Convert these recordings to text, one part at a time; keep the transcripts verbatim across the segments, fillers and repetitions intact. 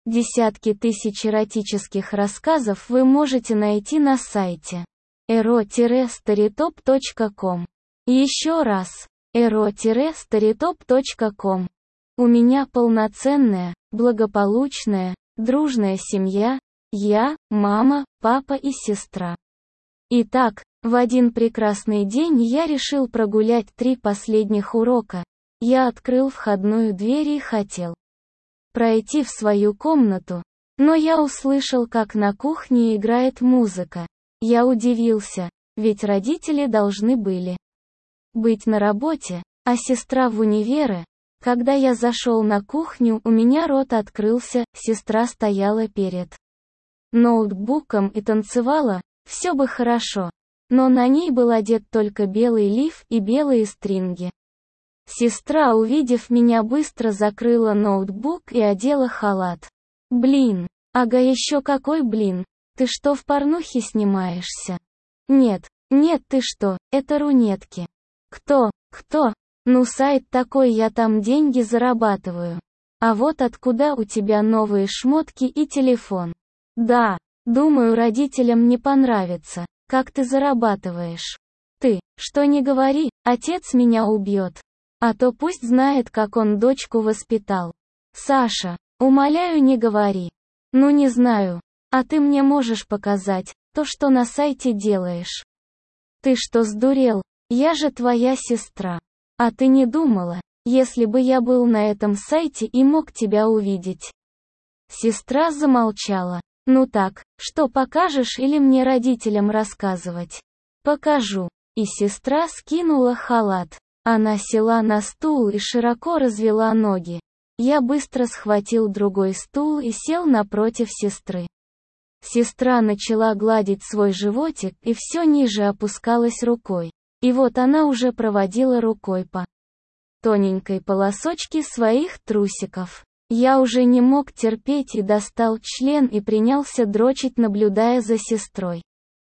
Десятки тысяч эротических рассказов вы можете найти на сайте эро старитоп точка ком. Еще раз, эро старитоп точка ком. У меня полноценная, благополучная, дружная семья, я, мама, папа и сестра. Итак, в один прекрасный день я решил прогулять три последних урока. Я открыл входную дверь и хотел пройти в свою комнату, но я услышал, как на кухне играет музыка. Я удивился, ведь родители должны были быть на работе, а сестра в универе. Когда я зашел на кухню, у меня рот открылся, сестра стояла перед ноутбуком и танцевала, все бы хорошо, но на ней был одет только белый лиф и белые стринги. Сестра, увидев меня, быстро закрыла ноутбук и одела халат. Блин, ага, еще какой блин, ты что, в порнухе снимаешься? Нет, нет, ты что, это рунетки. Кто, кто? Ну сайт такой, я там деньги зарабатываю. А вот откуда у тебя новые шмотки и телефон? Да, думаю, родителям не понравится, как ты зарабатываешь. Ты, что не говори, отец меня убьет. А то пусть знает, как он дочку воспитал. Саша, умоляю, не говори. Ну не знаю, а ты мне можешь показать то, что на сайте делаешь. Ты что, сдурел? Я же твоя сестра. А ты не думала, если бы я был на этом сайте и мог тебя увидеть? Сестра замолчала. Ну так, что покажешь или мне родителям рассказывать? Покажу. И сестра скинула халат. Она села на стул и широко развела ноги. Я быстро схватил другой стул и сел напротив сестры. Сестра начала гладить свой животик и все ниже опускалась рукой. И вот она уже проводила рукой по тоненькой полосочке своих трусиков. Я уже не мог терпеть и достал член и принялся дрочить, наблюдая за сестрой.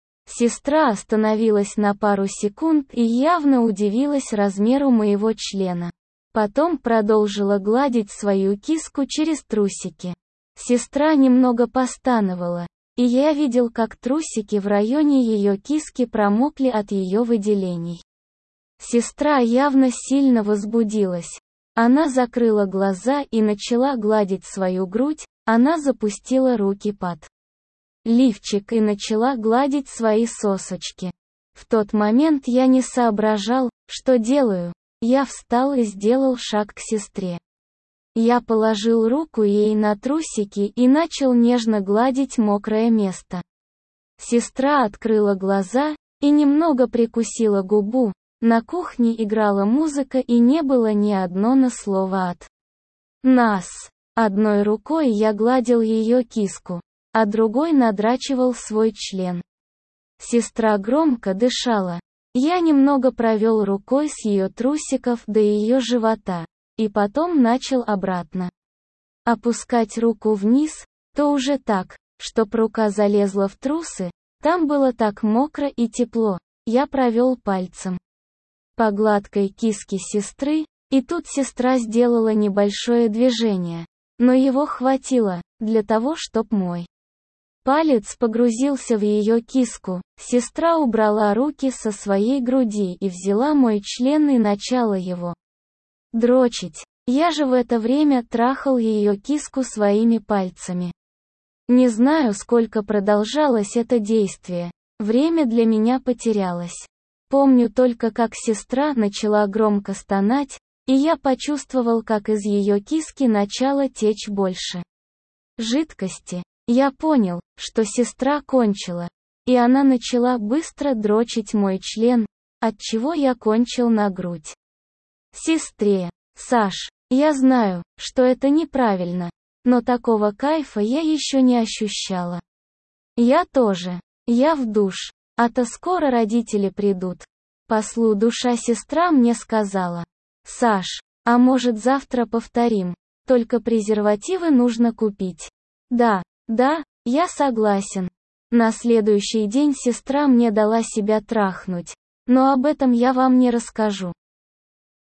Сестра остановилась на пару секунд и явно удивилась размеру моего члена. Потом продолжила гладить свою киску через трусики. Сестра немного постановала, и я видел, как трусики в районе ее киски промокли от ее выделений. Сестра явно сильно возбудилась. Она закрыла глаза и начала гладить свою грудь, она запустила руки под лифчик и начала гладить свои сосочки. В тот момент я не соображал, что делаю. Я встал и сделал шаг к сестре. Я положил руку ей на трусики и начал нежно гладить мокрое место. Сестра открыла глаза и немного прикусила губу. На кухне играла музыка и не было ни одного слова от нас. Одной рукой я гладил ее киску, а другой надрачивал свой член. Сестра громко дышала. Я немного провел рукой с ее трусиков до ее живота, и потом начал обратно опускать руку вниз, то уже так, чтоб рука залезла в трусы. Там было так мокро и тепло. Я провел пальцем по гладкой киске сестры, и тут сестра сделала небольшое движение, но его хватило для того, чтоб мой палец погрузился в ее киску. Сестра убрала руки со своей груди и взяла мой член и начала его дрочить. Я же в это время трахал ее киску своими пальцами. Не знаю, сколько продолжалось это действие. Время для меня потерялось. Помню только, как сестра начала громко стонать, и я почувствовал, как из ее киски начало течь больше жидкости. Я понял, что сестра кончила, и она начала быстро дрочить мой член, отчего я кончил на грудь сестре. Саш, я знаю, что это неправильно, но такого кайфа я еще не ощущала. Я тоже. Я в душ. А то скоро родители придут. Послу душа сестра мне сказала: Саш, а может завтра повторим, только презервативы нужно купить. Да, да, я согласен. На следующий день сестра мне дала себя трахнуть, но об этом я вам не расскажу.